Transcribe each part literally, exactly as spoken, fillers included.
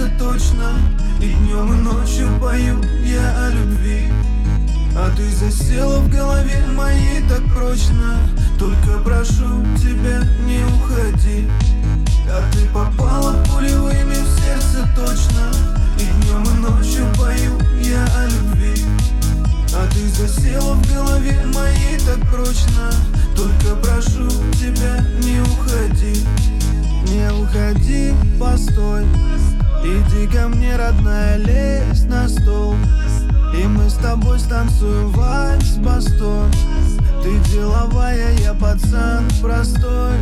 сердце точно. И днем, и ночью пою я о любви. А ты засела в голове моей так прочно. Только прошу тебя, не уходи. А ты попала пулевыми в сердце точно. И днем, и ночью пою я о любви. А ты засела в голове моей так прочно. Только прошу тебя, не уходи. Не уходи, постой. Иди ко мне, родная, лезь на стол. И мы с тобой станцуем вальс бастон. Ты деловая, я пацан простой.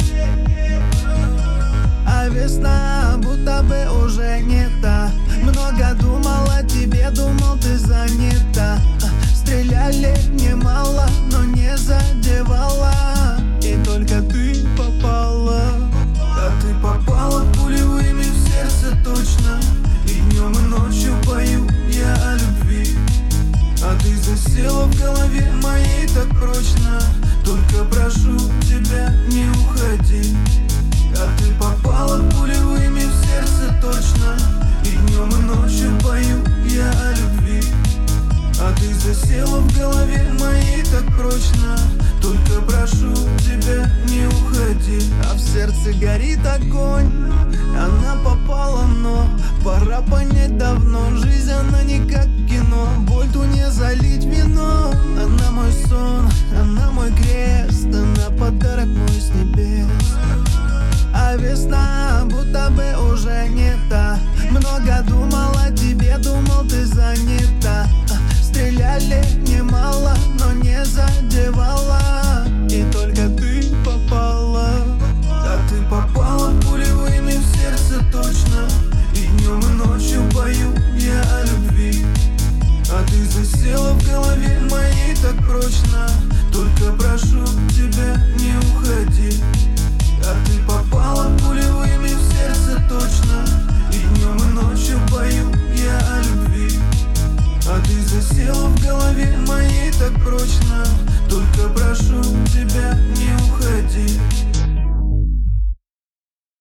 А весна будто бы уже не та. Много думал о тебе, думал ты занята. Стреляли немало, но не задевала. И только ты попала. А ты попала пулевыми в сердце точно. И днем, и ночью пою я о любви. А ты засела в голове моей так прочно. Только прошу тебя, не уходи. А ты попала пулевыми в сердце точно. И днем, и ночью пою я о любви. А ты засела в голове моей так прочно. Только прошу тебя, не уходи. А в сердце горит огонь. Она попала, но пора понять давно. Жизнь, она не как кино. Боль ту не залить вино. Она мой сон, она мой крест. Она подарок мой с небес. А весна будто бы уже не та. Много думал о тебе, думал ты занята. Стреляли немало, но не задевала. И только ты попала. А ты попала пулевыми в сердце точно. И днем, и ночью пою я о любви. А ты засела в голове моей так прочно. Только прошу тебя, не уходи. А ты попала пулевыми в сердце точно. И днем, и ночью пою я о любви. А ты засела в голове моей так прочно. Только прошу тебя, не уходи.